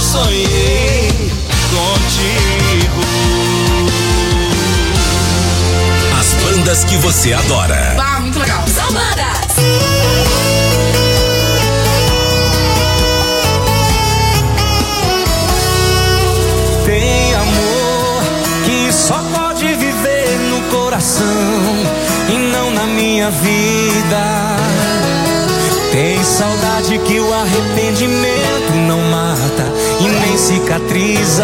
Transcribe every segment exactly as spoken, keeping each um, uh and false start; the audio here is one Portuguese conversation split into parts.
sonhei contigo. As bandas que você adora. Ah, muito legal. São bandas. Tem amor que só pode viver no coração e não na minha vida. Tem saudade que o arrependimento não mata e nem cicatriza.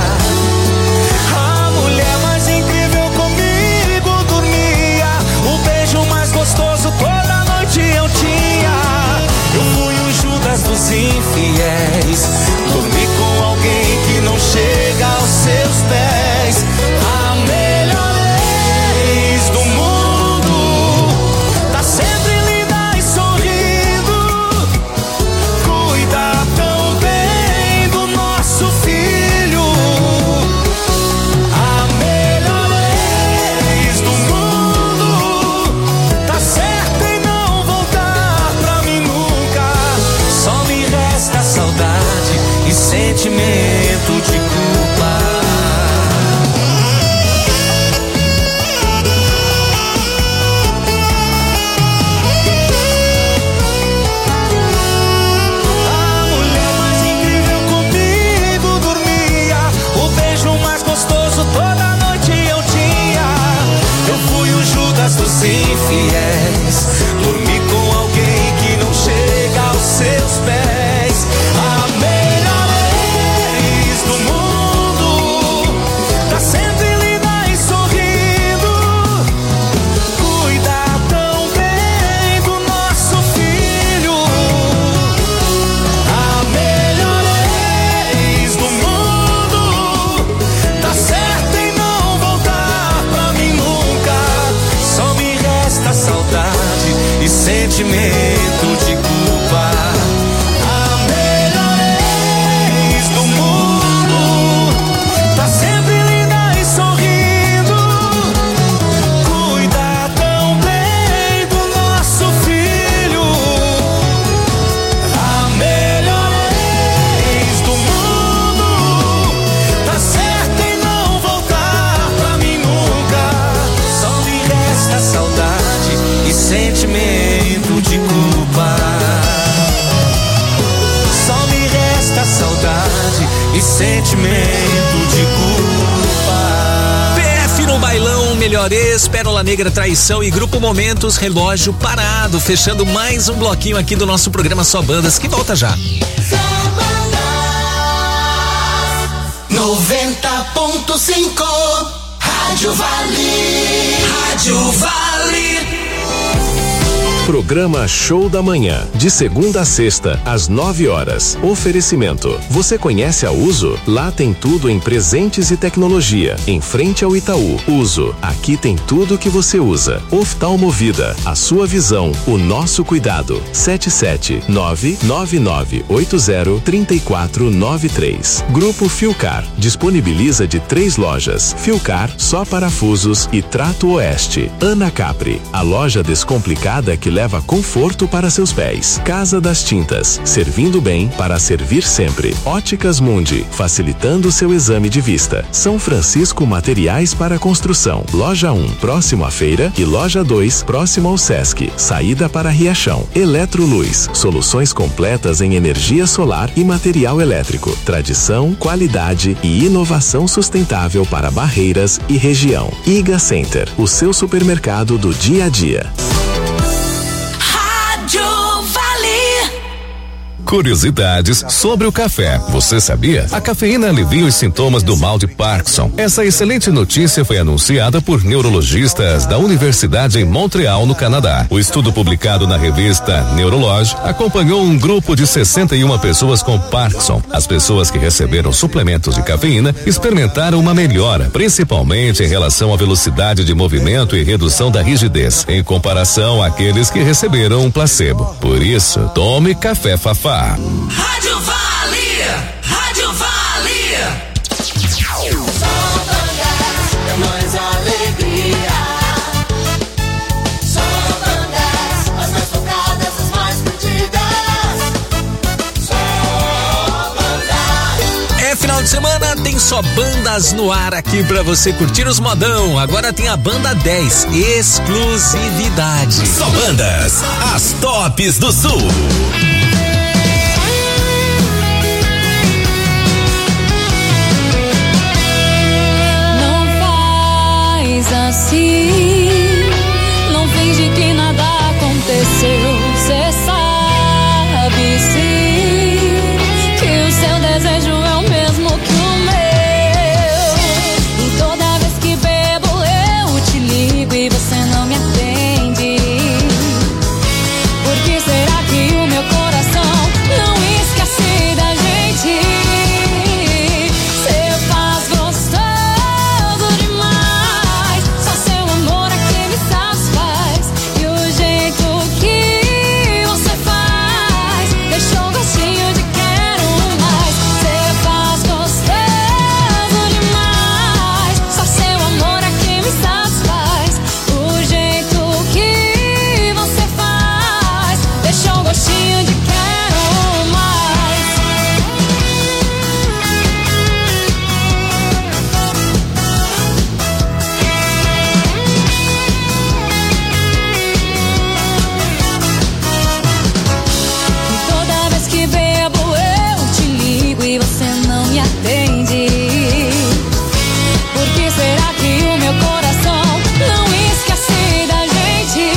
A mulher mais incrível comigo dormia, o beijo mais gostoso toda noite eu tinha. Eu fui o Judas dos infiéis, dormi com alguém que não chega aos seus pés. A melhor ex do mundo tá sempre linda e sorrindo, cuida tão bem do nosso filho. A melhor ex do mundo tá certa em não voltar pra mim nunca. Só me resta saudade e sentimento de culpa. A mulher mais incrível comigo dormia, o beijo mais gostoso toda noite eu tinha. Eu fui o Judas dos infiéis, dormi com alguém que não chega aos seus pés. A melhor ex do mundo tá sempre linda e sorrindo, cuida tão bem do nosso filho. A melhor ex do mundo tá certa em não voltar pra mim nunca. Só me resta saudade e sentimento de culpa. A melhor ex do mundo tá sempre linda e sorrindo, cuida tão bem do nosso filho. A melhor ex do mundo tá certa em não voltar pra mim nunca. Só me resta saudade e sentimento de culpa. Só me resta saudade e sentimento de culpa. P F no bailão, Melhor Ex, Pérola Negra, Traição e Grupo Momentos, Relógio Parado, fechando mais um bloquinho aqui do nosso programa Só Bandas, que volta já. noventa ponto cinco Rádio Vale. Rádio Vale. Programa Show da Manhã, de segunda a sexta, às nove horas. Oferecimento. Você conhece a Uso? Lá tem tudo em presentes e tecnologia. Em frente ao Itaú. Uso. Aqui tem tudo que você usa. Oftalmovida. A sua visão, o nosso cuidado. sete sete nove nove nove oito zero três quatro nove três. Grupo Filcar. Disponibiliza de três lojas. Filcar, só parafusos e Trato Oeste. Ana Capri. A loja descomplicada que leva conforto para seus pés. Casa das Tintas, servindo bem para servir sempre. Óticas Mundi, facilitando seu exame de vista. São Francisco Materiais para Construção. Loja um, próximo à feira, e Loja dois, próximo ao Sesc. Saída para Riachão. Eletroluz, soluções completas em energia solar e material elétrico. Tradição, qualidade e inovação sustentável para Barreiras e região. Iga Center, o seu supermercado do dia a dia. Curiosidades sobre o café. Você sabia? A cafeína alivia os sintomas do mal de Parkinson. Essa excelente notícia foi anunciada por neurologistas da Universidade em Montreal, no Canadá. O estudo publicado na revista Neurology acompanhou um grupo de sessenta e uma pessoas com Parkinson. As pessoas que receberam suplementos de cafeína experimentaram uma melhora, principalmente em relação à velocidade de movimento e redução da rigidez, em comparação àqueles que receberam um placebo. Por isso, tome café Fafá. Rádio Vale, Rádio Vale. Só bandas, é mais alegria. Só bandas, as mais tocadas, as mais curtidas. Só bandas. Só bandas no ar aqui pra você curtir os modão. Agora tem a banda dez, exclusividade. Só bandas, as tops do sul. Não faz assim, não finge que nada aconteceu. Cê sabe sim que o seu desejo é o mesmo que o meu. E toda vez que bebo eu te ligo e você não me atende. Por que será que o meu coração não esquece da gente? Cê faz gostoso demais, só seu amor é que me satisfaz. E o jeito que você faz deixou um gostinho de quero mais. Cê faz gostoso demais, só seu amor é que me satisfaz. O jeito que você faz deixou um gostinho de quero mais. E toda vez que bebo eu te ligo e você não me atende. Por que será que o meu coração não esquece da gente?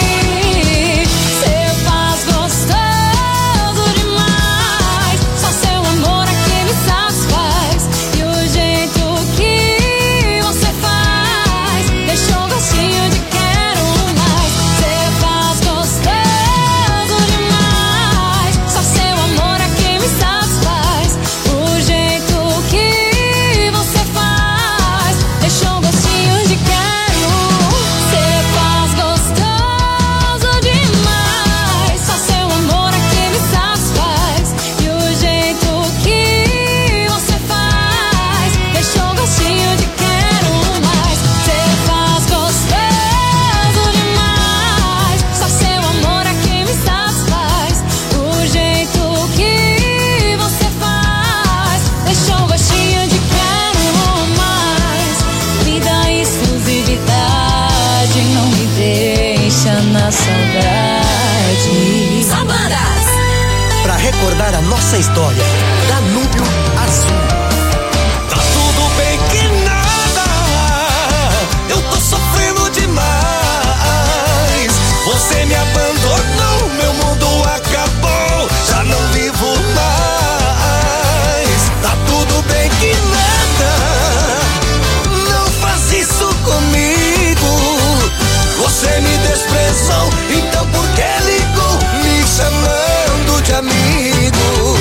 Cê faz gostoso demais, só seu amor é que me satisfaz. E o jeito que você faz deixou um gostinho de quero mais. Cê faz gostoso demais, só seu amor é que me satisfaz. O jeito que você faz deixou um gostinho de quero. Cê faz gostoso demais, só seu amor é que me satisfaz. E o jeito que você faz deixou um gostinho de quero mais. Cê faz gostoso demais, só seu amor é que me satisfaz. O jeito que você faz deixou um gostinho de quero mais. Me dá exclusividade, não me deixa na saudade. Só bandas. Pra recordar a nossa história, Danúbio Azul. Tá tudo bem que nada, eu tô sofrendo demais. Você me abandonou, meu mundo acabou, já não vivo mais. Tá tudo bem que nada, não faz isso comigo. Você me desprezou, então por que ligou me chamando de amigo?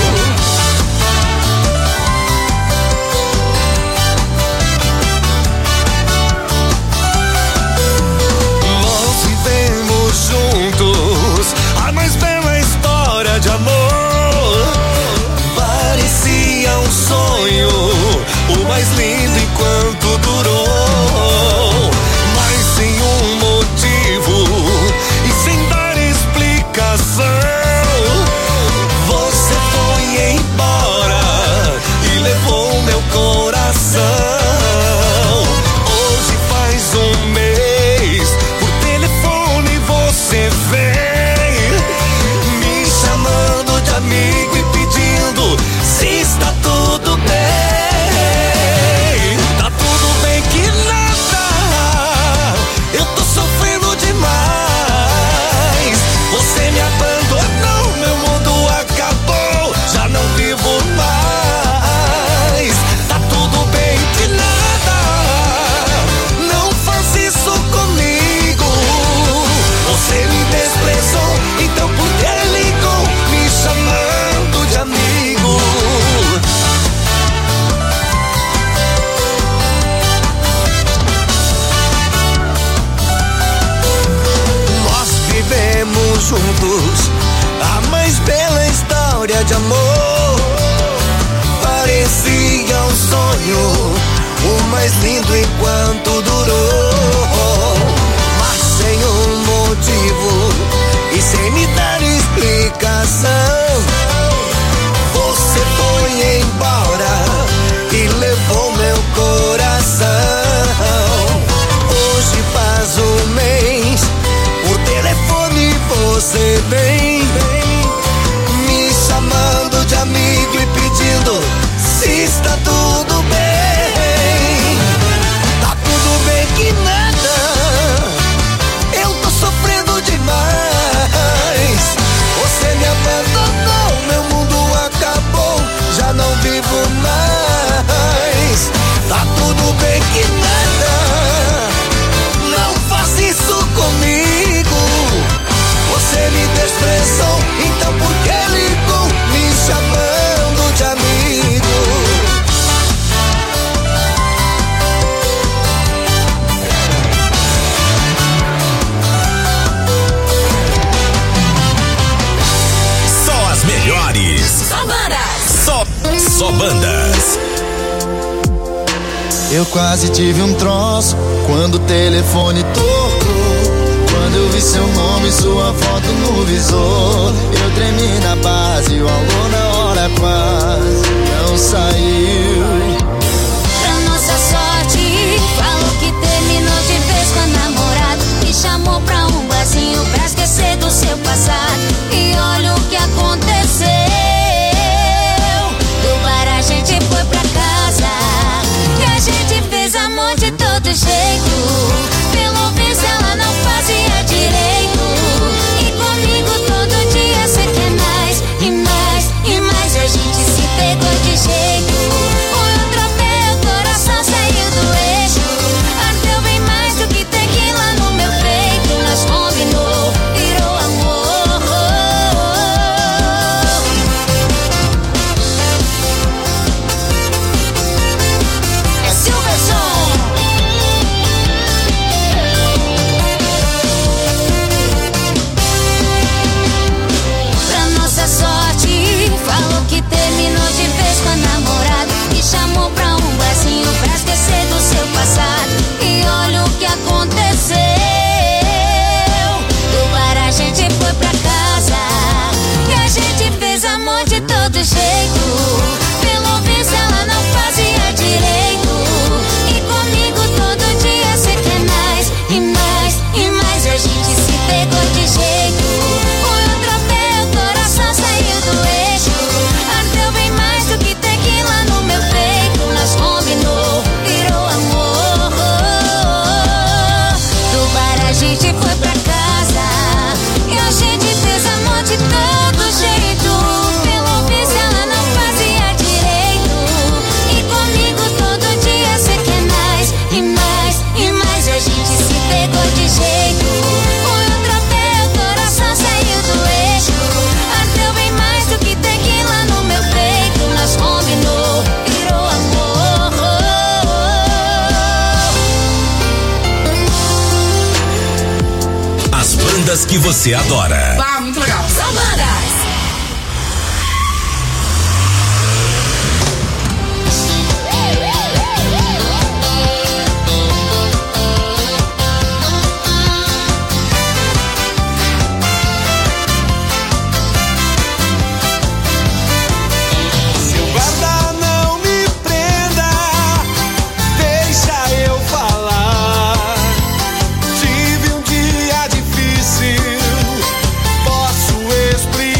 Nós vivemos juntos a mais bela história de amor. Parecia um sonho, o mais lindo enquanto durou. Mas sem um motivo e sem dar explicação, você foi embora e levou meu coração. Hoje faz um mês, por telefone você vem me chamando de amigo e pedindo se está tudo bem. Tá tudo bem que nada, eu tô sofrendo demais. Você me abandonou, meu mundo acabou, já não vivo mais. Tá tudo bem que nada, não faz isso comigo. Você me desprezou, então por que ligou me chamando de amigo? Nós vivemos juntos a mais bela história de amor. Parecia um sonho, o mais lindo enquanto durou. Mas sem um motivo e sem me dar explicação, você foi embora e levou meu Só Bandas. Eu quase tive um troço quando o telefone tocou. Quando eu vi seu nome e sua foto no visor, eu tremi na base, o alô na hora quase não saiu. Pra nossa sorte, falou que terminou de vez com a namorada, me chamou pra um barzinho pra esquecer do seu passado. E olha o que aconteceu. Do bar a gente foi pra casa e a gente fez amor de todo jeito. Pelo visto ela não fazia direito, e comigo todo dia cê quer mais e mais e mais. A gente se pegou de jeito. Foi um troféu, o coração saiu do eixo. Ardeu bem mais do que tequila no meu peito. Nós combinou, virou amor. É Silverson. Pra nossa sorte, falou que terminou de vez com a namorada, me chamou pra um barzinho pra esquecer do seu passado. E olha o que aconteceu. Do bar a gente foi pra casa e a gente fez amor de todo jeito. Pelo visto ela não fazia direito, e comigo todo dia cê quer mais e mais e mais. A gente se pegou de jeito. Foi um troféu, o coração saiu do eixo. Ardeu bem mais do que tequila no meu peito. Nós combinou, virou amor. Do bar a gente foi pra casa e a gente fez amor de todo jeito. Pelo visto ela não fazia direito, e comigo todo dia cê quer mais e mais e mais. A gente se pegou de jeito. Foi um troféu, o coração saiu do eixo. Ardeu bem mais do que tequila no meu peito. Nós combinou, virou amor. As bandas que você adora. Ah, muito legal. Só Bandas. Seu guarda não me prenda, deixa eu falar. Tive um dia difícil, posso explicar.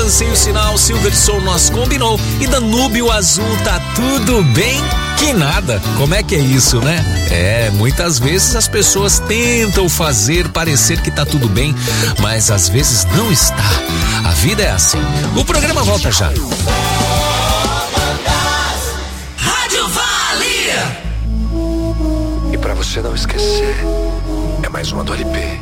Lancei o sinal, Silverson nós combinou e Danúbio Azul tá tudo bem? Que nada, como é que é isso, né? É, muitas vezes as pessoas tentam fazer parecer que tá tudo bem, mas às vezes não está. A vida é assim. O programa volta já. Rádio Valia. E pra você não esquecer, é mais uma do L P.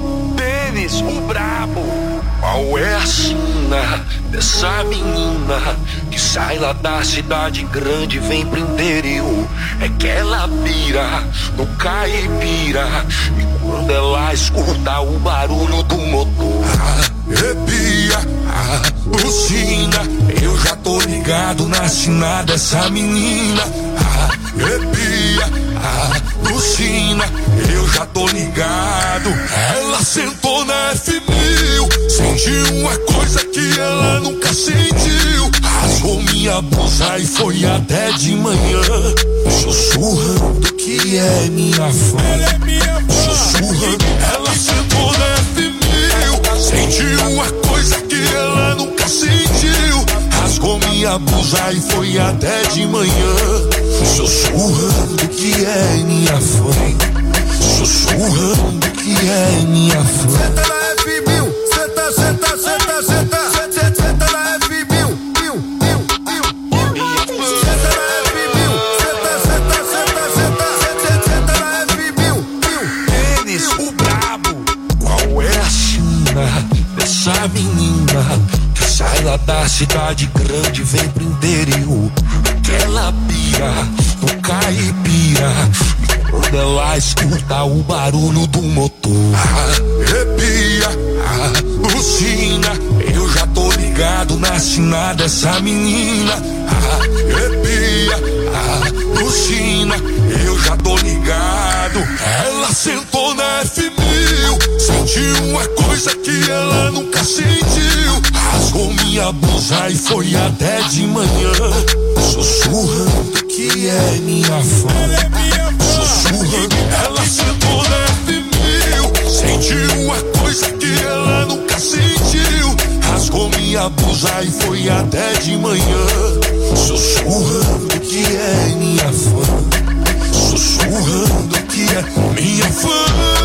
Denis, o brabo. Qual é a sina dessa menina que sai lá da cidade grande e vem pro interior? É que ela pira no caipira e quando ela escuta o barulho do motor, arrepia, alucina. Eu já tô ligado na sina dessa menina. Arrepia, alucina. Eu já tô ligado. Ela sentou na F mil, sentiu uma coisa que ela nunca sentiu. Rasgou minha blusa e foi até de manhã, sussurrando que é minha fã. Ela é minha fã. Sussurrando, ela sentou na F mil, sentiu uma coisa que ela nunca sentiu. Rasgou minha blusa e foi até de manhã, sussurrando que é minha fã. Sussurrando que é minha fã. Senta na F mil, senta, senta, senta, senta, senta, senta na F mil, mil, mil, mil. Senta na F mil, senta, senta, senta, senta, senta, senta na F mil, mil. Denis, o brabo. Qual é a sina dessa menina que sai lá da cidade grande e vem pro interior? Aquela pira no caipira, quando ela escuta o barulho do motor, arrepia, alucina. Eu já tô ligado na sina dessa menina. Arrepia, alucina. Eu já tô ligado. Ela sentou na F mil, sentiu uma coisa que ela nunca sentiu. Rasgou minha blusa e foi até de manhã, sussurrando que é minha fã. Sussurrando, ela sentou na F mil, sentiu uma coisa que ela nunca sentiu. Rasgou minha blusa e foi até de manhã, sussurrando que é minha fã. Sussurrando que é minha fã.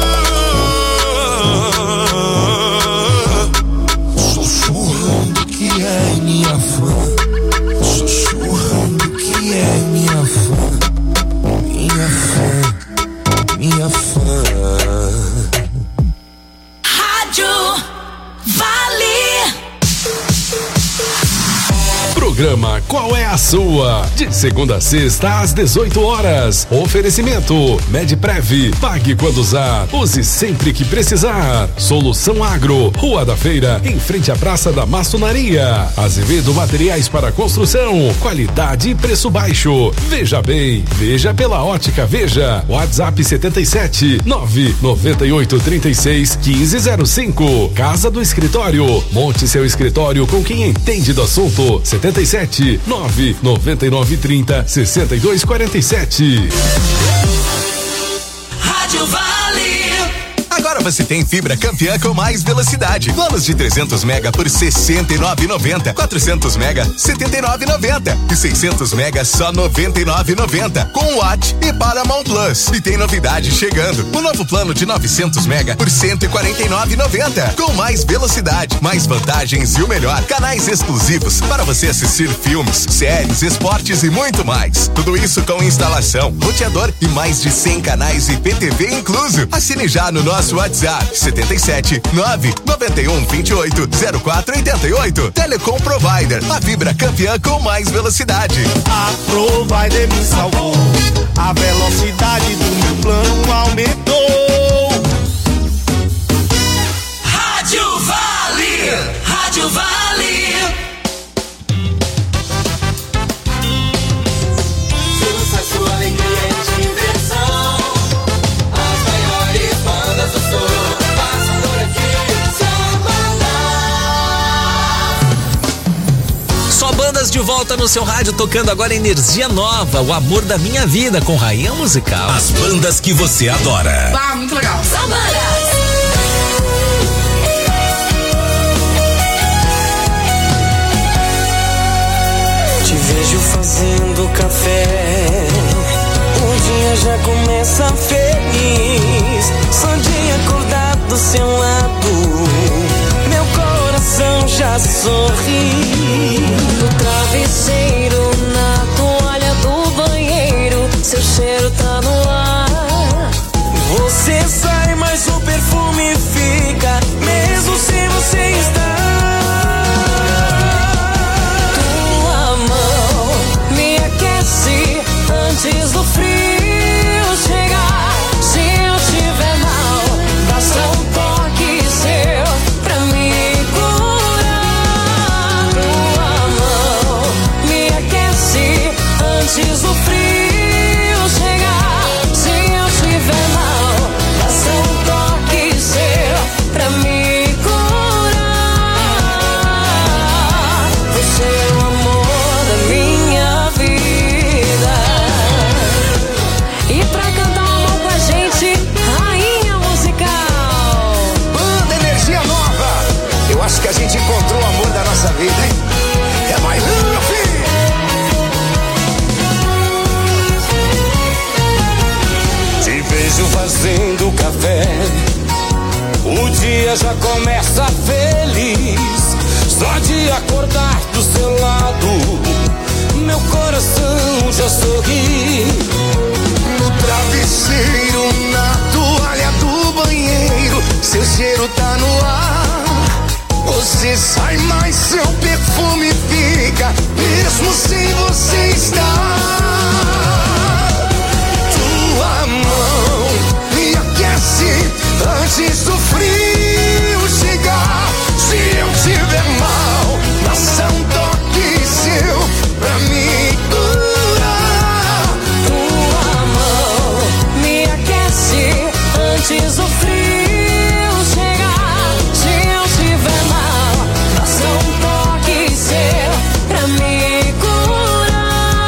Sussurrando que é minha fã. Sussurrando que é minha fã. Minha fã, minha fã. Rádio Vale. Programa Qual é a Sua? De segunda a sexta às dezoito horas. Oferecimento Medprev. Pague quando usar. Use sempre que precisar. Solução Agro. Rua da Feira, em frente à Praça da Maçonaria. Azevedo Materiais para Construção. Qualidade e preço baixo. Veja bem. Veja pela Ótica Veja. WhatsApp setenta e sete, nove noventa e oito, trinta e seis, quinze zero cinco. Casa do Escritório. Monte seu escritório com quem entende do assunto. setenta e sete, nove noventa e nove, trinta, sessenta e dois, quarenta e sete. Rádio Vale. Agora você tem fibra campeã com mais velocidade. Planos de trezentos mega por sessenta e nove reais e noventa centavos. quatrocentos mega, setenta e nove reais e noventa centavos. E seiscentos mega, só noventa e nove reais e noventa centavos. Com Watt e Paramount Plus. E tem novidade chegando. O novo plano de novecentos mega por cento e quarenta e nove reais e noventa centavos. Com mais velocidade, mais vantagens e o melhor, canais exclusivos para você assistir filmes, séries, esportes e muito mais. Tudo isso com instalação, roteador e mais de cem canais e P T V incluso. Assine já no nosso WhatsApp setenta e sete, nove noventa e um, vinte e oito, zero quatro oitenta e oito. Telecom Provider, a fibra campeã com mais velocidade. A Provider me salvou, a velocidade do meu plano aumentou. Rádio Vale. Rádio Vale. Sucesso, alegria e diversão. As maiores bandas do sul passam por aqui. Só bandas de volta no seu rádio, tocando agora Energia Nova, o amor da minha vida, com Rainha Musical. As bandas que você adora. Ah, muito legal. São bandas. vejo fazendo café. O dia já começa feliz, só de acordar do seu lado, meu coração já sorri. No travesseiro, na toalha do banheiro, seu cheiro tá no ar. Você sai, mas o perfume fica, mesmo sem você estar. Tua mão me aquece antes do frio chegar. Se eu estiver mal, basta um toque seu pra me curar. Tua mão me aquece antes do frio chegar. Se eu estiver mal, basta um toque seu pra me curar. Você é o amor da minha vida. E pra cantar um amor com a gente, rainha musical. Banda Energia Nova. Eu acho que a gente encontrou o amor da nossa vida, hein? É mais um, meu filho. Te vejo fazendo café, o dia já começa feliz, só de acordar do seu lado, meu coração já sorri. No travesseiro, na toalha do banheiro, seu cheiro tá no ar. Você sai, mas seu perfume fica, mesmo sem você estar. Tua mão me aquece antes do frio chegar. Se eu tiver mal, passa um toque seu pra me curar. Tua mão me aquece antes do frio chegar. Se eu estiver mal, passa um toque seu pra me curar.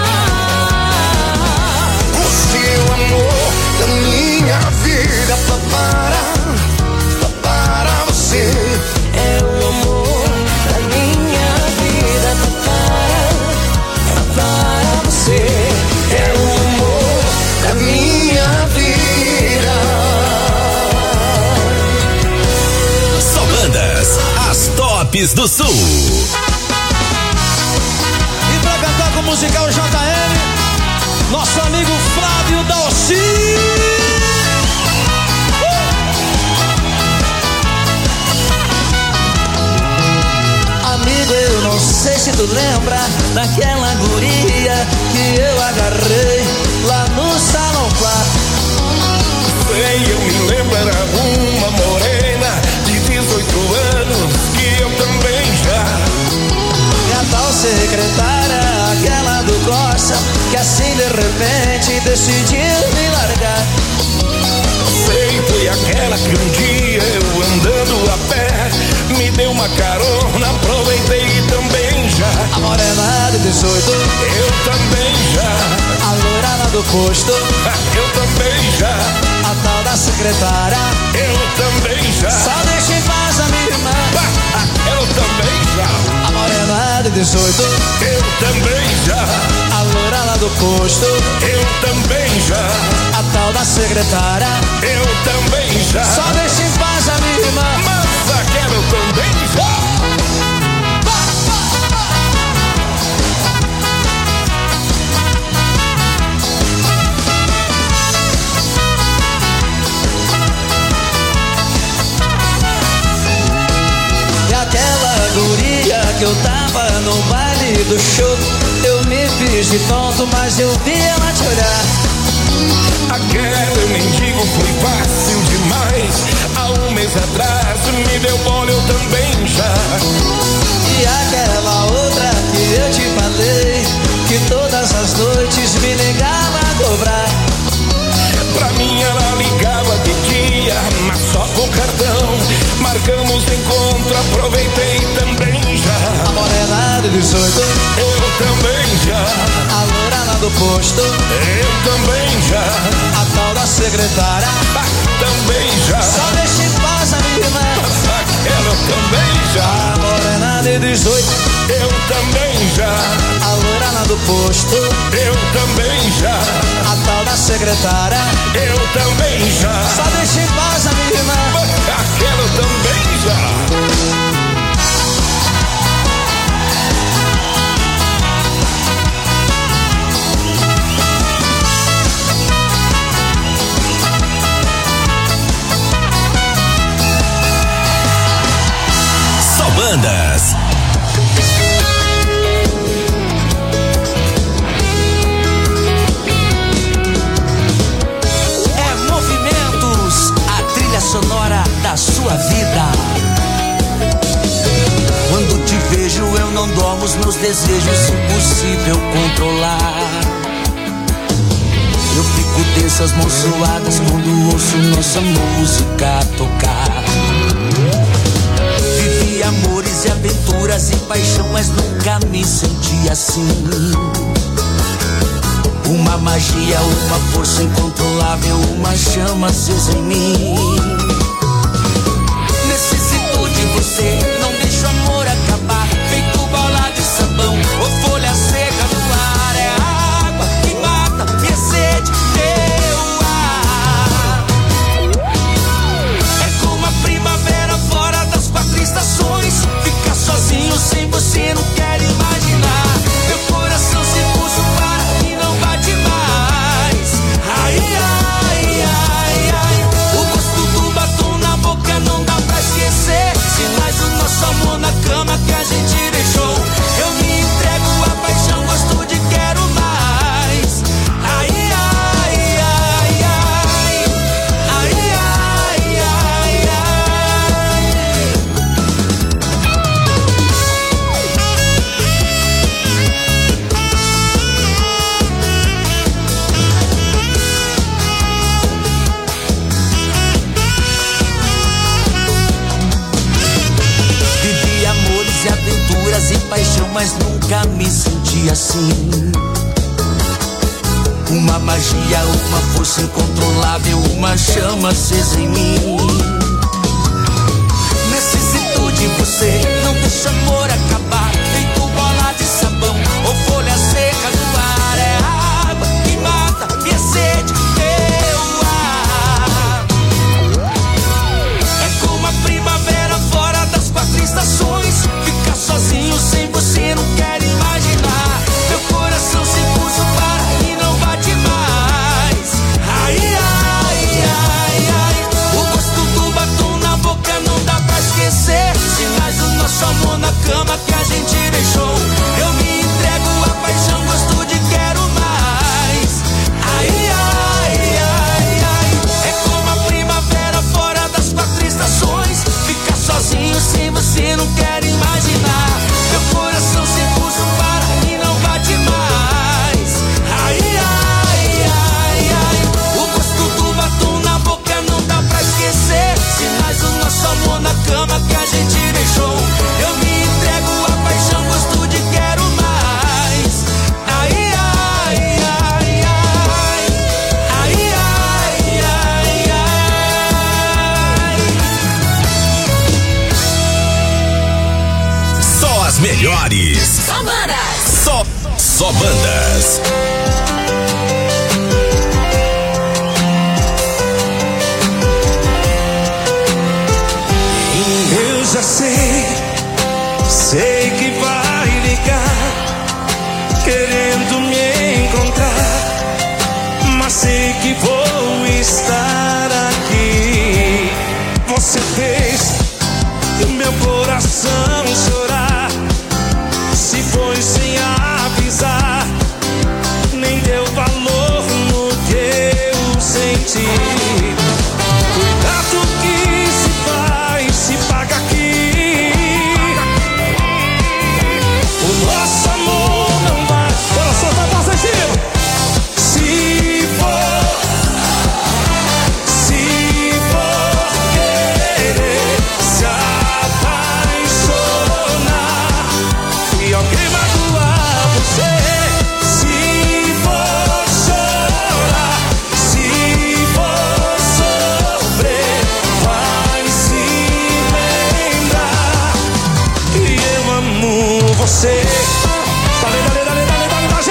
Você é o amor da minha vida, papara, papara, você É o amor da minha vida, papara, papara, você é o amor da minha vida. Só bandas, as tops do sul. E pra cantar com o musical J M, nosso amigo Flávio Dalci. Amigo, eu não sei se tu lembra daquela guria que eu agarrei lá no salão quatro. Sei, eu me lembro, era uma morena de dezoito anos que eu também já. E a tal secretária, aquela do Costa, que assim de repente decidiu me largar. Sei, foi aquela que um dia eu andando a pé me deu uma carona, aproveitei também já. A morena de dezoito, eu também já. A loirada do posto, eu também já. A tal da secretária, eu também já. Só deixa em paz a minha irmã, eu também já. A morena de dezoito, eu também já. A loirada do posto, eu também já. A tal da secretária, eu também já. Só deixa em paz a minha irmã, mas aquela eu também já. E aquela guria que eu tava no baile do show, eu me fiz de tonto, mas eu vi ela te olhar. Aquele mendigo foi fácil demais. Há um mês atrás me deu bola, eu também já. E aquela outra que eu te falei, que todas as noites me ligava a cobrar. Pra mim ela ligava de dia, mas só com cartão. Marcamos encontro, aproveitei também já. A morena de dezoito, eu também já. A loirada do posto, eu também já. A tal da secretária, ah, também já. Só deixa em paz a minha irmã, aquela eu também já. A morena de dezoito, eu também já. A loirada do posto. Eu também já. A tal da secretária. Eu também já. Só deixa em paz a menina. Aquela eu também já. Só bandas. É Movimentos, a trilha sonora da sua vida. Quando te vejo eu não dormo, os meus desejos impossível controlar. Eu fico tenso, as mãos suadas quando ouço nossa música tocar. Vivi amores e aventuras e paixão, mas nunca me senti assim. Uma magia, uma força incontrolável, uma chama acesa em mim. Necessito de você, não deixa o amor acabar. Feito bola de sabão ou folha seca no ar. É a água que mata minha sede, meu ar. É como a primavera fora das quatro estações. Ficar sozinho sem você não quero imaginar. Meu coração se puxa para e não bate mais. Ai, ai, ai, ai. O gosto do batom na boca não dá pra esquecer. Sinais do nosso amor na cama que a gente deixou. Eu me entrego à paixão, gosto de quero mais. Ai, ai, ai, ai. Ai, ai, ai, ai. Vivi amores e aventuras e paixão, mas nunca me senti assim. Uma magia, uma força incontrolável, uma chama acesa em mim. Necessito de você, não deixa amor acabar. Feito bola de sabão ou folha seca no ar. É a água que mata minha sede, meu ar. É como a primavera fora das quatro estações. Ficar sozinho sem você não quero imaginar. Meu coração se puxa para e não bate mais. Ai, ai, ai, ai. O gosto do batom na boca não dá pra esquecer. Sinais do nosso amor na cama que a gente deixou. Eu me entrego à paixão, gosto de quero mais. Ai, ai, ai, ai. É como a primavera fora das quatro estações. Ficar sozinho sem você não quero imaginar. Meu coração se puxa para e não bate mais. Ai, ai, ai, ai. O gosto do batom na boca não dá pra esquecer. Sinais do nosso amor na cama que a gente deixou. Eu me entrego à paixão, gosto de quero mais. Ai, ai, ai, ai. Ai, ai, ai, ai. Só as melhores. Só bandas. Só, só bandas. Eu já sei, sei que vai ligar, querendo me encontrar, mas sei que vou estar aqui. Você fez meu coração chorar, se foi sem avisar, nem deu valor no que eu senti. Cuidado que se faz, se paga aqui. O nosso amor não vai. Coração vai positivo. Se for, se for querer se apaixonar e alguém magoar você. Se for chorar, se for sofrer, vai se lembrar que eu amo você. Dale, dale, dale, dale, dale, dale,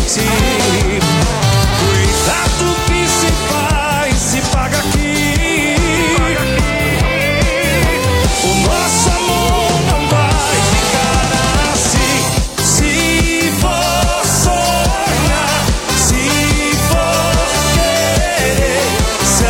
frente. Cuidado que se faz, se paga aqui. O nosso amor não vai ficar assim. Se for sonhar, se for querer se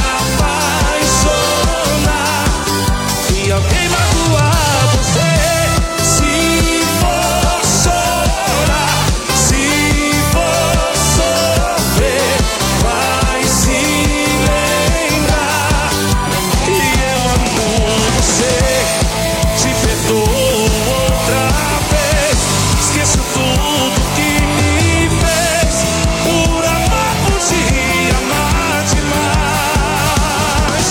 apaixonar e alguém magoar você, se for chorar, se for sofrer, vai se lembrar que eu amo você. Te perdoo outra vez, esqueço tudo que me fez. Por amar, podia amar demais.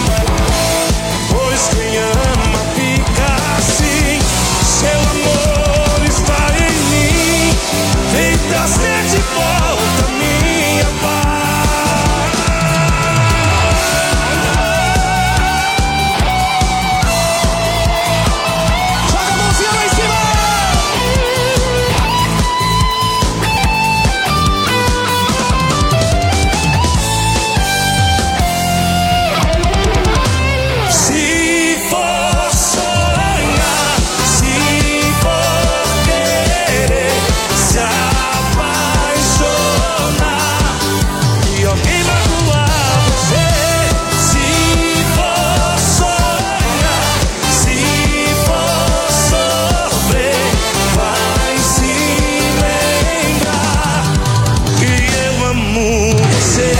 Pois quem ama fica assim. Seu amor está em mim. Vem trazer de volta minha paz. Joga a mãozinha lá em cima. Se for sonhar, se for querer se apaixonar e alguém magoar você, se for sonhar, se for sofrer, vai se lembrar que eu amo você.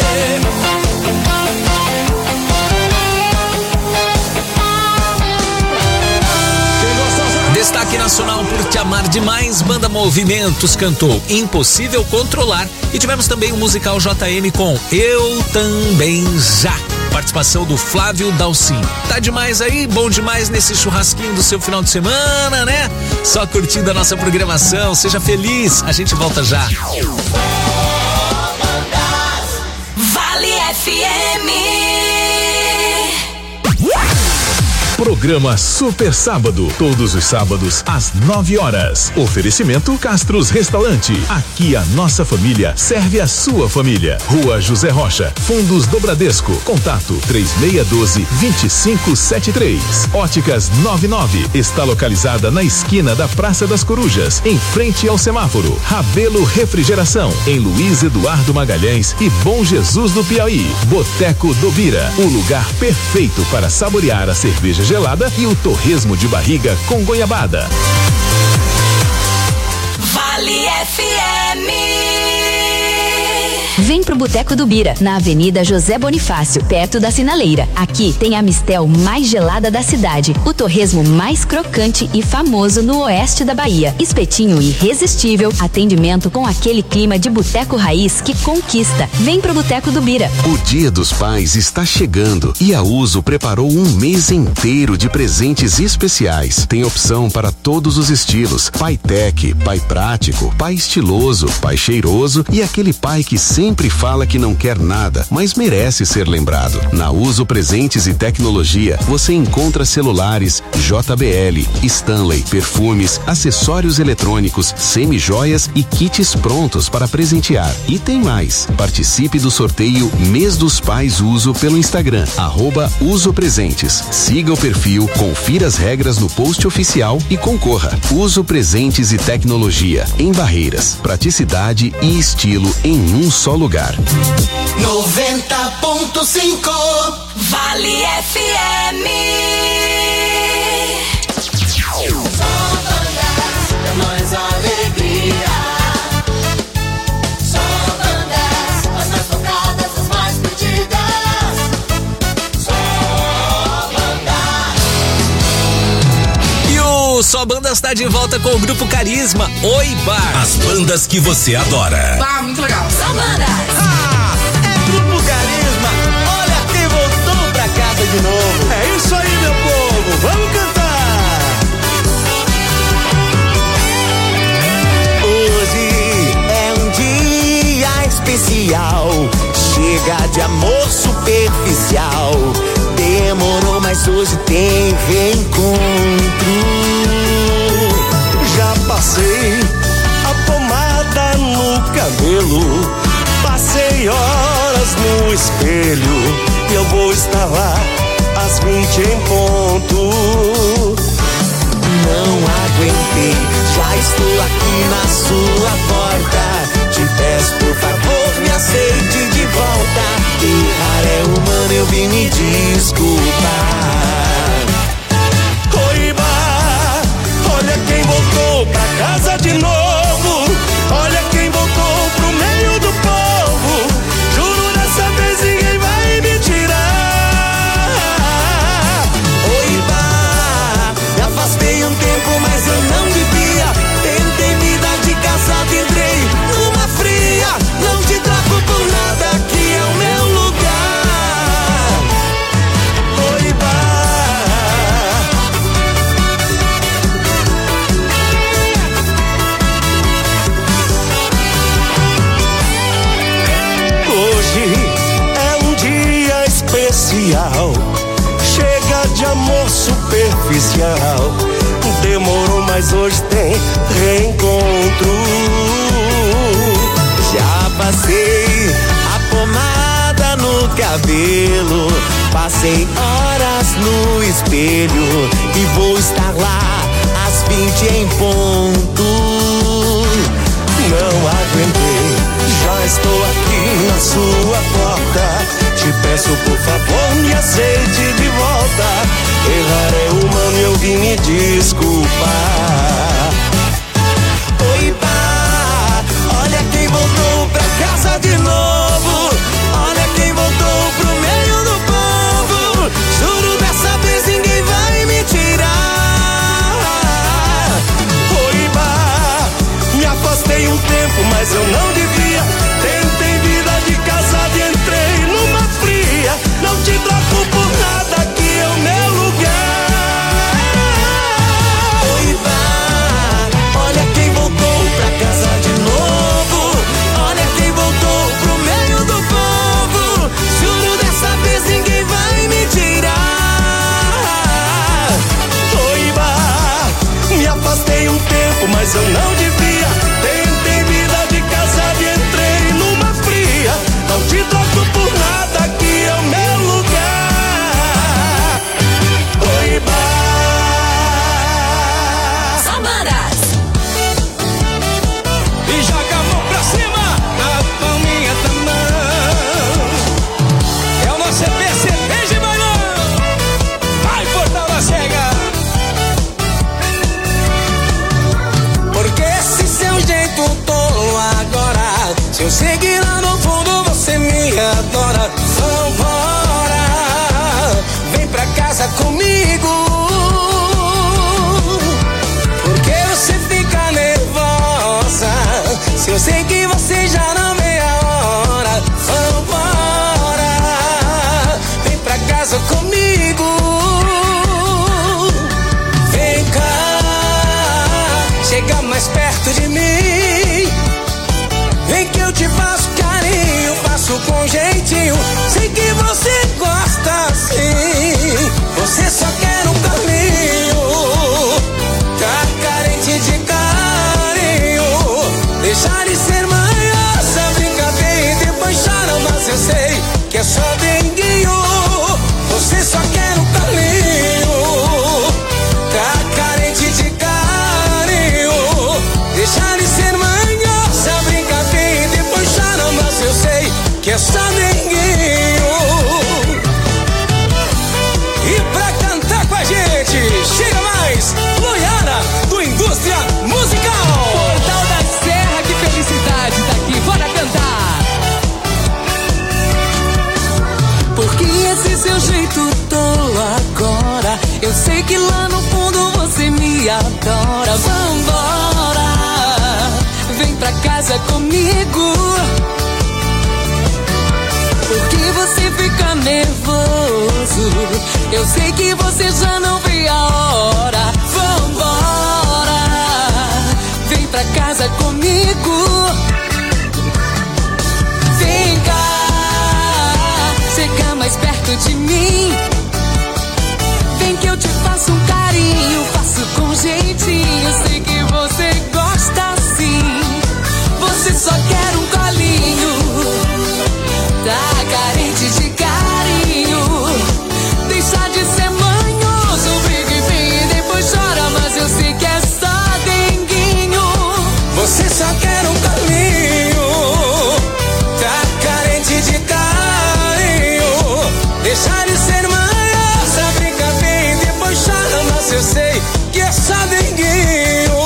Destaque nacional por Te Amar Demais, Banda Movimentos cantou Impossível Controlar e tivemos também o musical J M com Eu Também Já. Participação do Flávio Dalcin. Tá demais aí? Bom demais nesse churrasquinho do seu final de semana, né? Só curtindo a nossa programação, seja feliz, a gente volta já. Vale F M. Programa Super Sábado, todos os sábados às nove horas. Oferecimento Castros Restaurante. Aqui a nossa família serve a sua família. Rua José Rocha, Fundos do Bradesco. Contato três seis um dois, dois cinco sete três. Óticas noventa e nove está localizada na esquina da Praça das Corujas, em frente ao semáforo. Rabelo Refrigeração, em Luiz Eduardo Magalhães e Bom Jesus do Piauí. Boteco do Bira, o lugar perfeito para saborear a cerveja gelada e o torresmo de barriga com goiabada. Vale F M. Vem pro Boteco do Bira, na Avenida José Bonifácio, perto da Sinaleira. Aqui tem a mistel mais gelada da cidade, o torresmo mais crocante e famoso no oeste da Bahia. Espetinho irresistível, atendimento com aquele clima de boteco raiz que conquista. Vem pro Boteco do Bira. O Dia dos Pais está chegando e a Uso preparou um mês inteiro de presentes especiais. Tem opção para todos os estilos: pai tech, pai prático, pai estiloso, pai cheiroso e aquele pai que sempre Sempre fala que não quer nada, mas merece ser lembrado. Na Uso Presentes e Tecnologia, você encontra celulares J B L, Stanley, perfumes, acessórios eletrônicos, semi-joias e kits prontos para presentear. E tem mais. Participe do sorteio Mês dos Pais Uso pelo Instagram, arroba Uso Presentes. Siga o perfil, confira as regras no post oficial e concorra. Uso Presentes e Tecnologia, em Barreiras. Praticidade e estilo em um só lugar. noventa ponto cinco Vale F M. Só bandas é mais alegria. Só bandas, as mais tocadas, as mais pedidas. Só bandas. E o Só Bandas está de volta com o Grupo Carisma. Oi Bar. As bandas que você adora. Ah, muito legal. Só bandas. Ah, é Grupo Carisma. Olha quem voltou pra casa de novo. É isso aí, meu povo. Vamos cantar. Hoje é um dia especial. Chega de amor superficial. Demorou, mas hoje tem reencontro. Já passei a pomada no no espelho e eu vou estar lá às vinte em ponto. Não aguentei, já estou aqui na sua porta. Te peço por favor, me aceite de volta. Errar é humano, eu vim me desculpar. Oiba, olha quem voltou pra casa de novo. Olha quem voltou pro meio do povo. Juro, dessa vez ninguém vai me tirar. Oiba, me afastei um tempo, mas eu não devia. Tentei vida de casado, entrei numa fria. Não te troco por nada, aqui é o meu lugar. Oiba. Hoje é um dia especial. Chega de amor superficial. Demorou, mas hoje tem reencontro. Já passei a pomada no cabelo. Passei horas no espelho e vou estar lá às vinte em ponto. Não aguentei, já estou aqui na sua porta. Te peço por favor, me aceite de volta. Errar é humano, eu vim me desculpar. Oiba, olha quem voltou pra casa de novo. Olha quem voltou pro meio do povo. Juro, dessa vez ninguém vai me tirar. Oiba, me afastei um tempo, mas eu não devia. Tentei vida de casado e entrei numa fria. Não te troco por nada, aqui é o meu lugar. Oiba, olha quem voltou pra casa de novo. Olha quem voltou pro meio do povo. Juro, dessa vez ninguém vai me tirar. Oiba, me afastei um tempo, mas eu não devia. Tentei vida de casado e entrei numa fria. Não te troco por nada, aqui é o meu lugar. Oiba. Samaras. E joga a mão pra cima, na palminha da mão. É o nosso E P C P de manhã. Vai, Portal da Cega. Porque esse seu jeito tolo agora, se eu seguir lá no fundo você me adora. Vambora, vem pra casa comigo. Porque você fica nervosa, se eu sei que você já não vê a hora. Vambora, vem pra casa comigo. Vem cá, chega mais perto de mim. Vem que eu te faço carinho, faço com jeitinho. Sei que você gosta assim. Você só quer um caminho. Tá carente de carinho. Deixar de ser manhosa, brinca bem e depois chora. Mas eu sei que é só denguinho. Você só quer um caminho. Tá carente de carinho. Deixar de ser manhosa, brinca bem e depois chora. Mas eu sei que é só denguinho. E pra cantar com a gente, chega mais, Loiara, do Indústria Musical. Portal da Serra, que felicidade tá aqui, bora cantar. Porque esse seu jeito tolo agora, eu sei que lá no fundo você me adora. Vambora, vem pra casa comigo. Porque você fica nervoso, eu sei que você já não vê a hora. Vambora, vem pra casa comigo. Vem cá, chega mais perto de mim. Vem que eu te faço um carinho, faço com jeitinho. Sei que você gosta assim. Você só quer um colinho. Tá carente só quero um caminho. Tá carente de carinho, deixar de ser maior. Só brinca bem, depois chora, mas eu sei que é só denguinho.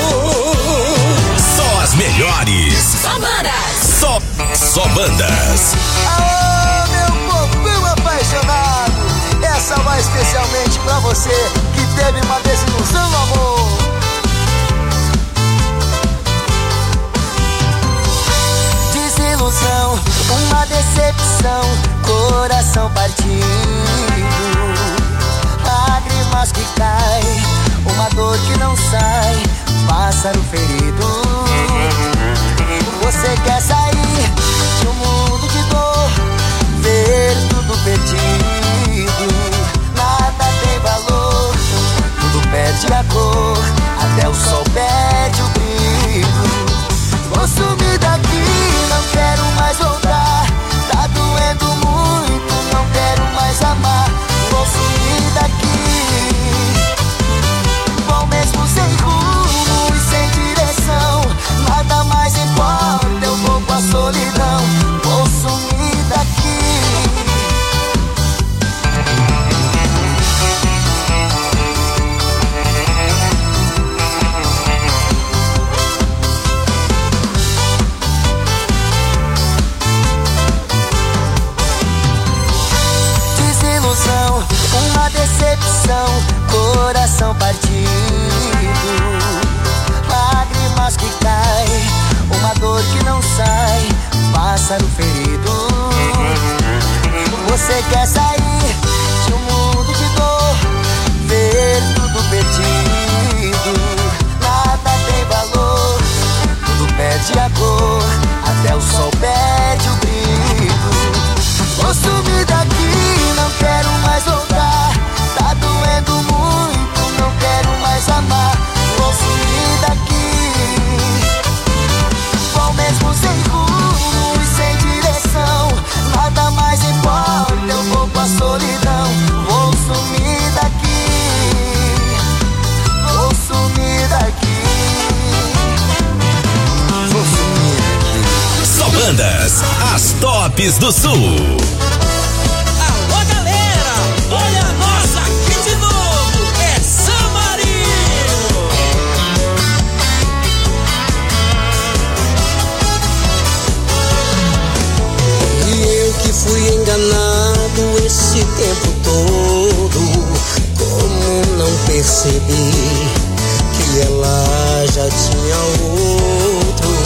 Só as melhores. Só bandas. Só, só bandas. Aô, meu povão apaixonado, essa vai especialmente pra você que teve uma desilusão no amor. Desilusão, uma decepção, coração partido, lágrimas que caem, uma dor que não sai, pássaro ferido. Você quer sair de um mundo de dor, ver tudo perdido, nada tem valor, tudo perde a cor, até o sol perde o brilho. Vou sumir daqui, não quero mais voltar, tá doendo muito, não quero mais amar. Vou sumir daqui, vou mesmo sem rumo e sem direção, nada mais importa, eu vou com a solidão. Vou sumir daqui. Desilusão, uma decepção, coração partido, lágrimas que caem, uma dor que não sai, pássaro ferido. Você quer sair de um mundo de dor, ver tudo perdido, nada tem valor, tudo perde a cor, até o sol perde o brilho. Vou sumir daqui, não quero mais voltar, tá doendo muito, não quero mais amar. Vou sumir daqui, vou mesmo sem rumo e sem direção, nada mais importa, eu vou com a solidão. Vou sumir daqui, vou sumir daqui, vou sumir daqui. Só bandas, as tops do sul. Alô, galera, olha nós aqui de novo, é San Marino. E eu que fui enganado esse tempo todo, como não percebi que ela já tinha outro.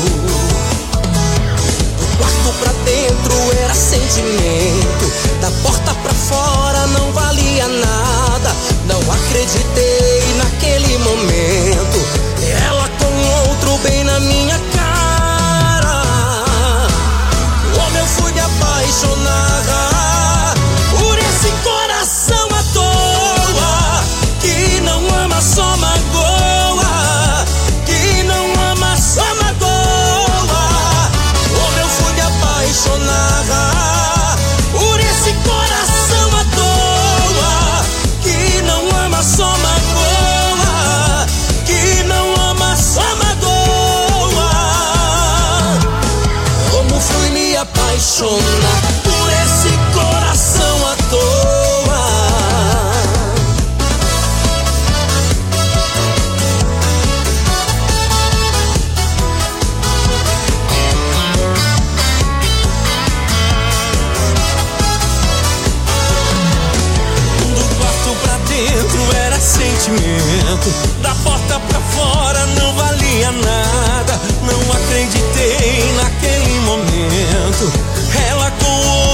Do quarto pra dentro era sentimento, da porta pra fora não valia nada. Não acreditei naquele momento, ela com outro bem na minha cara. Como eu fui me apaixonar por esse coração à toa, que não ama, só magoa, que não ama, só magoa. Como eu fui me apaixonar por esse coração à toa, que não ama, só magoa, que não ama, só magoa. Como fui me apaixonar por esse coração à toa. Do quarto pra dentro era sentimento, da porta pra fora não valia nada. Não acreditei naquele momento, ela com o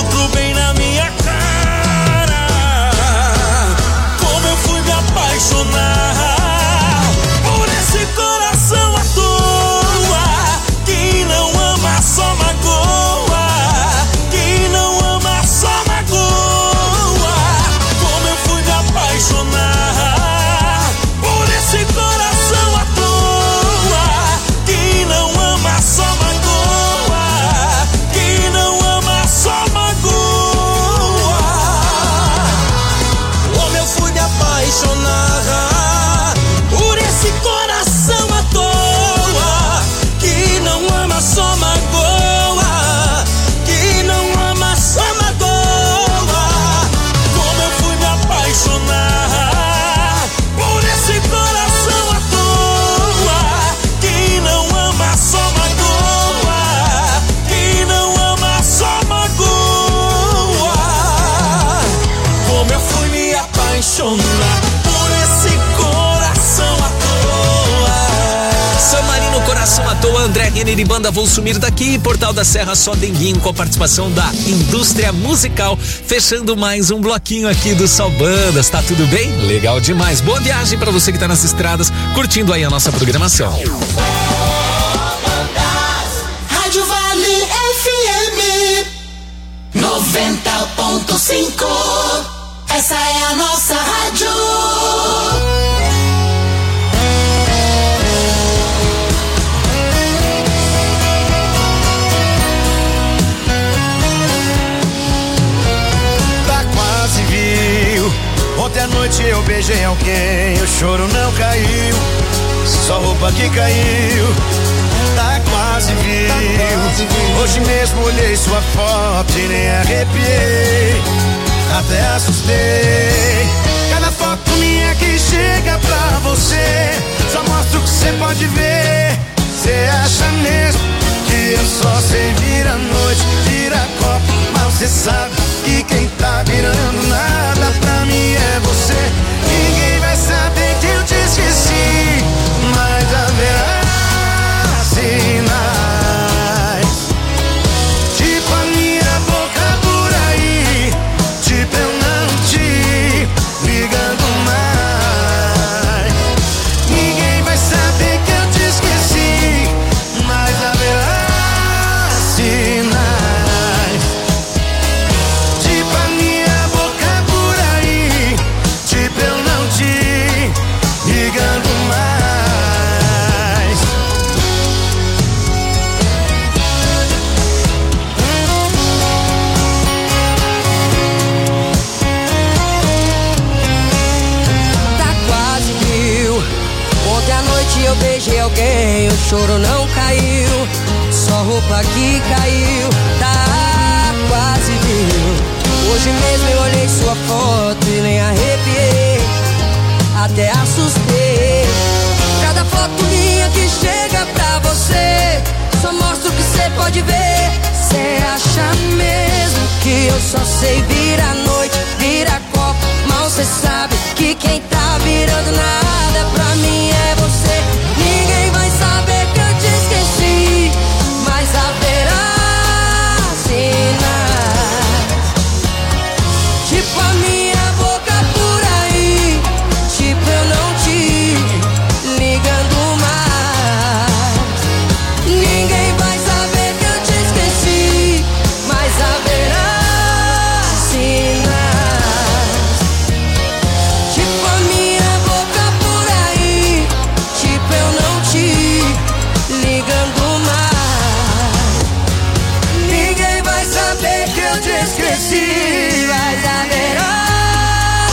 Wagner e banda Vou Sumir Daqui. Portal da Serra Só Denguinho com a participação da indústria musical. Fechando mais um bloquinho aqui do Só Bandas. Tá tudo bem? Legal demais. Boa viagem pra você que tá nas estradas, curtindo aí a nossa programação. Rádio Vale F M noventa ponto cinco. Essa é a nossa rádio. Tá quase viu. Ontem à noite eu beijei alguém, o choro não caiu, só roupa que caiu. Tá quase viu. Hoje mesmo olhei sua foto e nem arrepiei, até assustei. Cada foto minha que chega pra você só mostra o que você pode ver. Cê acha mesmo que eu só sei virar noite, virar copo, mas cê sabe que quem tá virando nada pra mim é você. Ninguém vai saber que eu te esqueci, mas haverá sinais, tipo a minha boca por aí, tipo eu não te ligando mais. Ninguém vai saber que eu te esqueci, mas haverá sinais, tipo a minha boca por aí, tipo eu não te ligando mais. Tá quase viu. Ontem à noite eu beijei alguém, o choro não caiu, só roupa que caiu. Tá quase viu. Hoje mesmo eu olhei sua foto e nem arrepiei, até assustei. Cada foto minha que chega pra você só mostra o que cê pode ver. Cê acha mesmo que eu só sei virar noite, virar copo, mal cê sabe que quem tá virando nada pra mim é você. Ninguém vai saber que eu te esqueci, mas haverá sinais, tipo a minha boca por aí, tipo eu não te ligando mais. Ninguém vai saber que eu te esqueci, mas haverá sinais, tipo a minha boca por aí, tipo eu não te ligando mais. Ninguém vai saber que eu te esqueci, mas haverá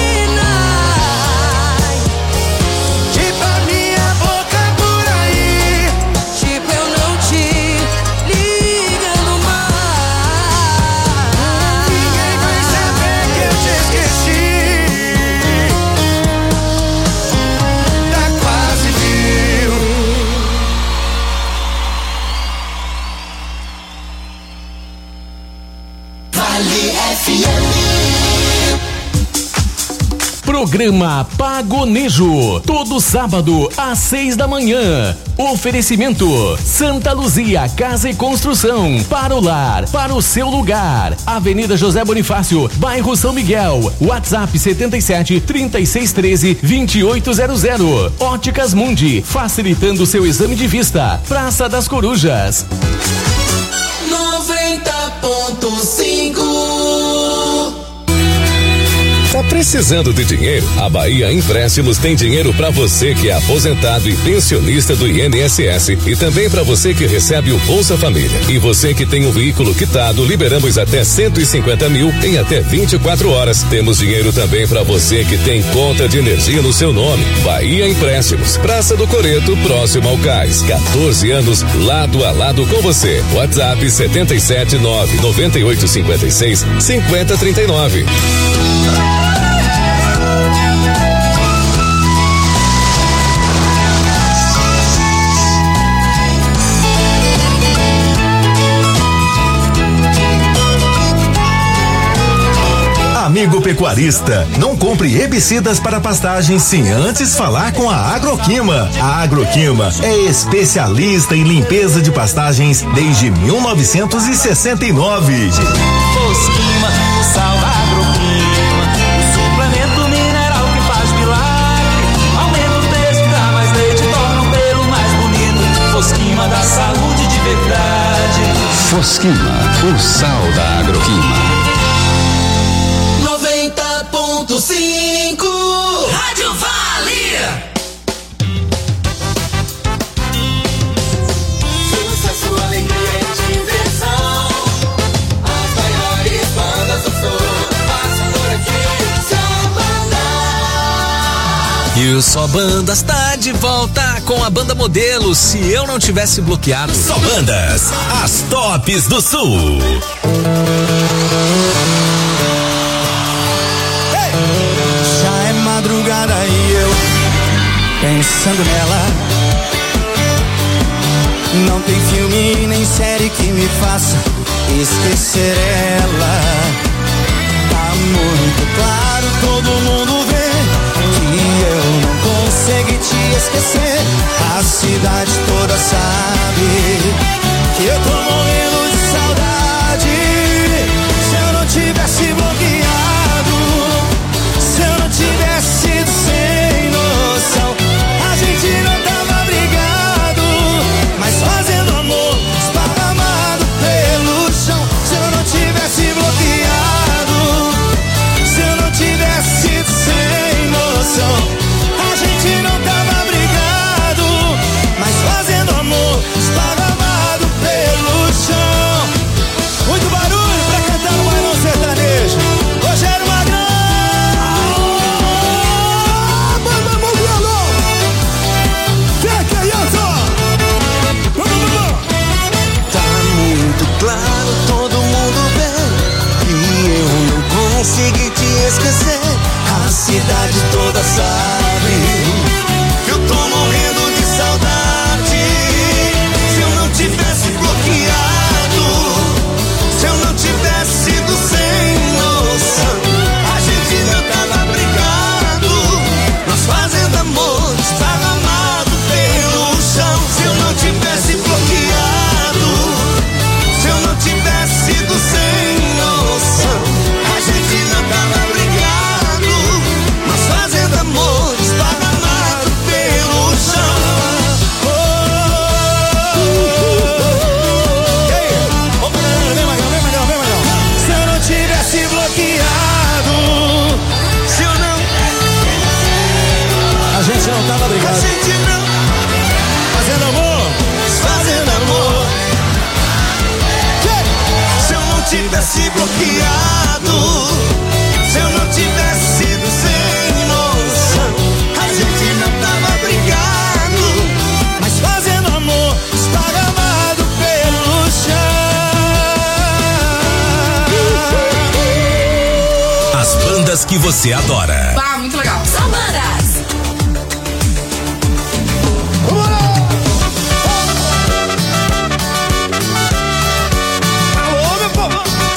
sinais, Tipo a minha boca por aí, tipo eu não te ligando mais. ninguém vai saber que eu te esqueci. Tá quase viu. Vale F M. Programa Pagonejo, todo sábado às seis da manhã. Oferecimento Santa Luzia Casa e Construção, para o lar, para o seu lugar. Avenida José Bonifácio, bairro São Miguel. WhatsApp setenta e sete, trinta e seis, treze, vinte e oito zero zero. Óticas Mundi, facilitando seu exame de vista. Praça das Corujas. noventa ponto cinco. Tá precisando de dinheiro? A Bahia Empréstimos tem dinheiro para você que é aposentado e pensionista do I N S S e também para você que recebe o Bolsa Família. E você que tem um veículo quitado, liberamos até cento e cinquenta mil em até vinte e quatro horas. Temos dinheiro também para você que tem conta de energia no seu nome. Bahia Empréstimos, Praça do Coreto, próximo ao Cais. quatorze anos lado a lado com você. WhatsApp setenta e sete, nove, noventa e oito, cinquenta e seis, cinquenta, trinta e nove. A amigo pecuarista, não compre herbicidas para pastagens sem antes falar com a Agroquima. A Agroquima é especialista em limpeza de pastagens desde mil novecentos e sessenta e nove. Fosquima, o sal da Agroquima, o suplemento mineral que faz milagre. Aumenta o texto, dá mais leite, torna o pelo mais bonito. Fosquima dá saúde de verdade. Fosquima, o sal da Agroquima. noventa ponto cinco Rádio Vale. Sucesso, alegria e diversão. As maiores bandas do sul passam por aqui. Só bandas. E o Só Bandas tá de volta com a banda Modelo. Se eu não tivesse bloqueado. Só Bandas, as tops do sul. Já é madrugada e eu pensando nela. Não tem filme nem série que me faça esquecer ela. Tá muito claro, todo mundo vê que eu não consegui te esquecer. A cidade toda sabe que eu tô morrendo de saudade. Se eu não tivesse bloqueado, se eu não tivesse sido sem noção, a gente não tava brigado, mas fazendo amor esparramado pelo chão. Se eu não tivesse bloqueado, se eu não tivesse sido sem noção, a gente não tava brigado, mas fazendo amor esparramado pelo chão. Muito barulho pra cantar no bailão sertanejo. Rogério Magrão, banda Modelo. Quem que é isso? Tá muito claro, todo mundo vê que eu não consegui te esquecer. A cidade toda sabe que eu tô morrendo de saudade. Se eu não tivesse bloqueado, se eu não tivesse sido sem noção, a gente não tava brigado, nós fazendo amor esparramado pelo chão. Se eu não tivesse bloqueado, se eu não tivesse sido sem noção, a gente não tava brigado, nós fazendo amor esparramado pelo chão. Oh, oh, oh, vem Magrão, vem Magrão, vem Magrão. Se eu não tivesse bloqueado, se eu não, a gente não tava brigado, a gente não, fazendo amor, fazendo amor. Se eu não tivesse bloqueado, se eu não tivesse sido sem noção, a gente não tava brigado, mas fazendo amor esparramado pelo chão. As bandas que você adora. Ah, muito legal. Só bandas. Alô, meu povo.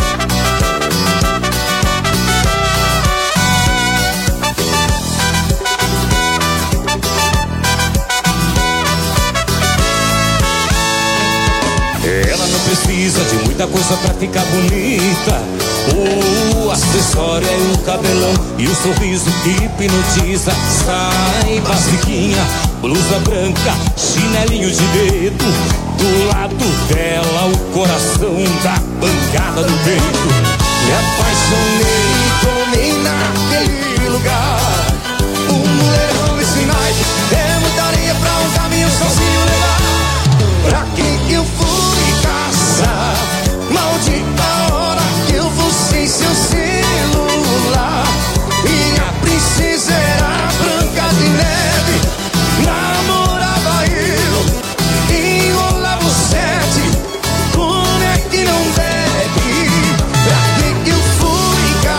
Ela não precisa de muita coisa pra ficar bonita. O acessório é o cabelão e o sorriso que hipnotiza. Sai basiquinha, blusa branca, chinelinho de dedo. Do lado dela o coração dá pancada no peito. Me apaixonei, tomei naquele lugar. O mulherão desse night é muita areia pra um caminho sozinho levar. Pra que que eu fui caçar? Maldita hora que eu vou sem seu celular. Minha princesa era branca de neve, namorava eu, enrolava o sete. Como é que não deve? Pra que que eu fui caçar?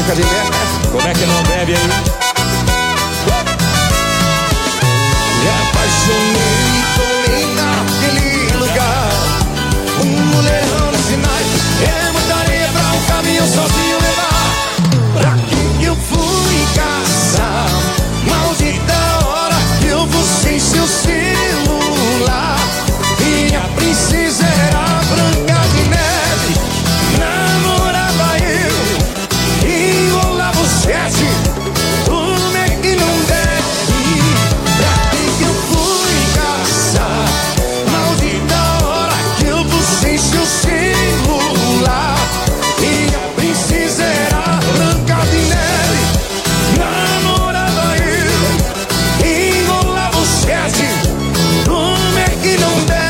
Branca de Neve. Como é que não bebe aí? Me apaixonei, tomei naquele lugar. Um mulherão de sinais. Eu mudaria pra um caminho sozinho levar. Pra que eu fui caçar? Maldita hora que eu vou sem seu celular. Minha princesa era Branca de Neve. Namorava eu, enrolava o sete. Como é que não deve? Pra que eu fui caçar? Maldita hora que eu vou sem seu celular. Minha princesa era Branca de Neve. Namorava eu, enrolava o sete. Como é que não deve?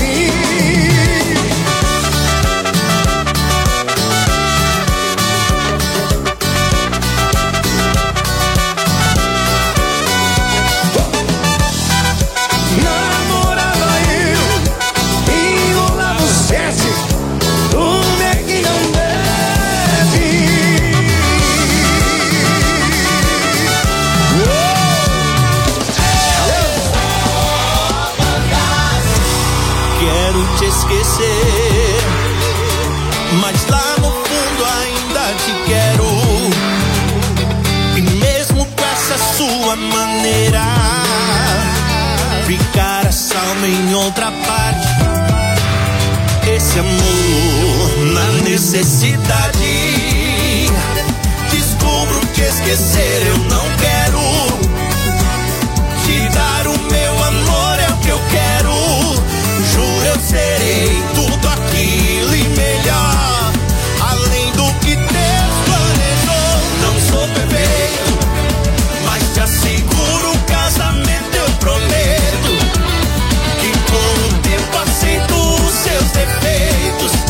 Namorava eu, enrolava o sete. Como é que não deve? Quero te esquecer, mas lá no fundo ainda te quero. E mesmo com essa sua maneira, ficar a salma em outra parte. Esse amor na necessidade. Descubro que esquecer eu não quero. Te dar o meu amor é o que eu quero. Juro eu serei